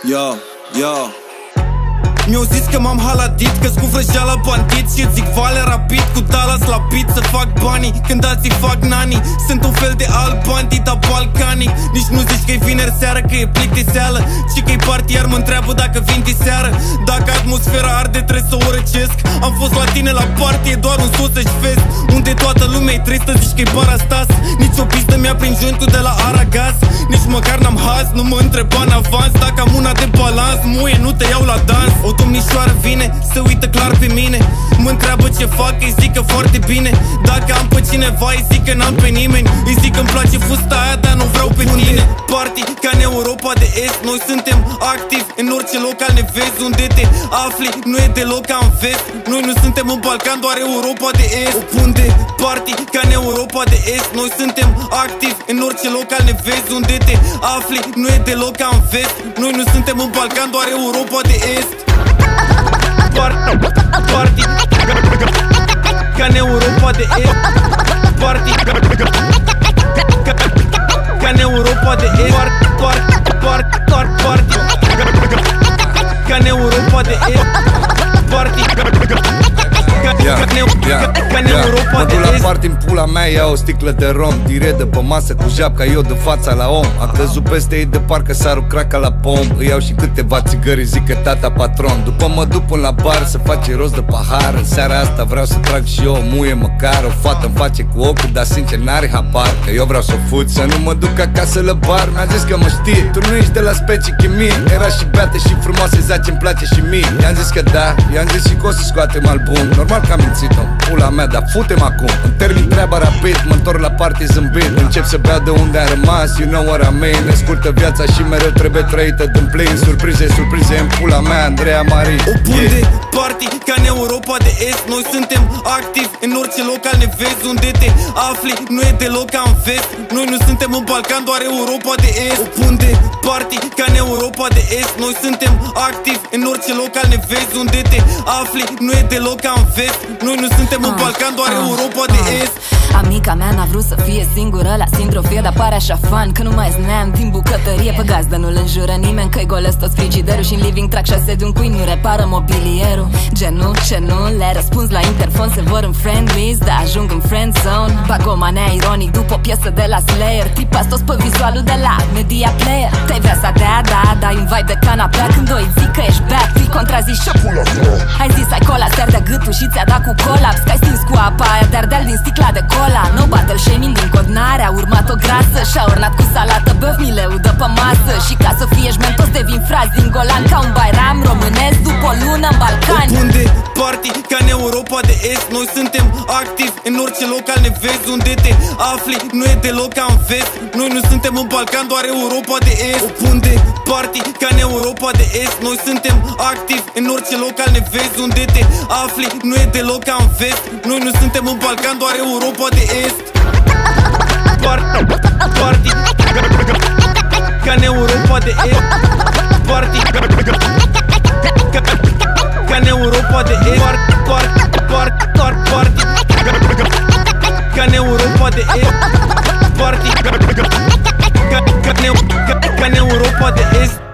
Mi-au zis că m-am haladit, că-s cu vrăjeala bandit și zic vale rapid cu Dallas la beat să fac banii când alții fac nani. Sunt un fel de alt bandit, dar balcanic. Nici nu zici că-i vineri seară, că e plictiseală, ci că-i party, iar mă întreabă dacă vin diseară. Dacă atmosfera arde trebuie să o răcesc. Am fost la tine la party, e doar un sausage fest, unde toată lumea e tristă, zici că-i Barastas. Nici o pistă mi-a prins jointul de la Aragaz. Nici măcar n-am haz, nu mă întreba în avans. Dacă am una de balans, muie, nu te iau la dans. O domnișoară vine, se uită clar pe mine, mă întreabă ce fac, îi zic că foarte bine. Dacă am pe cineva, îi zic că n-am pe nimeni. Îi zic că-mi place fusta aia, dar nu vreau pe tine. Party ca în Europa de Est, noi suntem activi în orice loc al nevezi. Unde te afli, nu e deloc ca în vest. Noi nu suntem în Balcan, doar Europa de Est. O pun de party ca în Europa de Est, noi suntem activi în orice loc al nevezi. Unde te afli, nu e deloc ca în vest. Noi nu suntem în Balcan, doar Europa de Est. Party ca în Europa de Est. Party ca în Europa de Est. Party ca în Europa de Est. Party Mă duc la party în pula mea, ia o sticlă de rom direct de pe masă cu japca, eu de fața la om. Am căzut peste ei de parcă s-ar craca la pom. Îi iau și câteva țigări, zic că tata patron. După mă duc până la bar să face rost de pahar. În seara asta vreau să trag și eu o muie măcar. O fată-mi face cu ochiul, dar sincer n-are habar, că eu vreau să o fut, să nu mă duc acasă la bar. Mi-a zis că mă știe, tu nu ești de la Specii Chimie. Era și beată și frumoasă, zace-mi place și mie. I-am zis că da, i-am zis și că o să scoatem album. Normal că am mințit-o, pula mea, dar fute-mă acum. Îmi termin treaba rapid, mă întorc la party zâmbit. Încep să bea de unde am rămas, you know what I mean. Ne scurtă viața și mereu trebuie trăită din plin. Surprize, în pula mea, Andreea Marie. O pun de party ca în Europa de Est, noi suntem activi în orice loc al nevezi. Unde te afli, nu e deloc ca în vest. Noi nu suntem în Balcan, doar Europa de Est. O pun de party ca în Europa de Est, noi suntem activi în orice loc al nevezi. Unde te afli, nu e deloc ca în vest. Noi nu suntem în Balcan, doar Europa de Est. Amica mea n-a vrut să fie singură la sindrofie, dar pare așa fan că nu mai zneam din bucătărie. Pe gazdă nu-l înjură nimeni, că-i golesc toți frigiderul și în living trag 6 de un cui, nu repară mobilierul. Genul, ce nu, le răspuns la interfon, se vor în friendlies, dar ajung în friend zone. Bag o manea ironic după o piesă de la Slayer, tipați toți pe vizualul de la Media Player. Te-ai vrea să dea, da, dai un vibe de canapea când o zic că ești bad, tu-i contrazici și pula. Ai zis ai cola, ster de gâtul și ți-a dat cu colaps, că ai stins cu apa aia de ardel din sticla de cola. No battle shaming din codnare, a urmat o grasă și-a ornat cu salată băf, mi le udă pe masă. Și ca să fie șmen toți devin frazi din Golan, ca un bairam românesc după o lună în Balcani. O pun de party ca în Europa de Est, noi suntem activi în orice loc al nevezi. Unde te afli, nu e deloc ca în vest. Noi nu suntem în Balcan, doar Europa de Est. O pun de party ca în Europa de Est, noi suntem activi în orice loc al nevezi. Unde te afli, nu e deloc ca în vest. Noi nu suntem în Balcan, doar Europa de Est. Party ca în Europa de Est. Party ca în Europa de Est. Party ca în Europa de Est. Party ca în Europa de Est.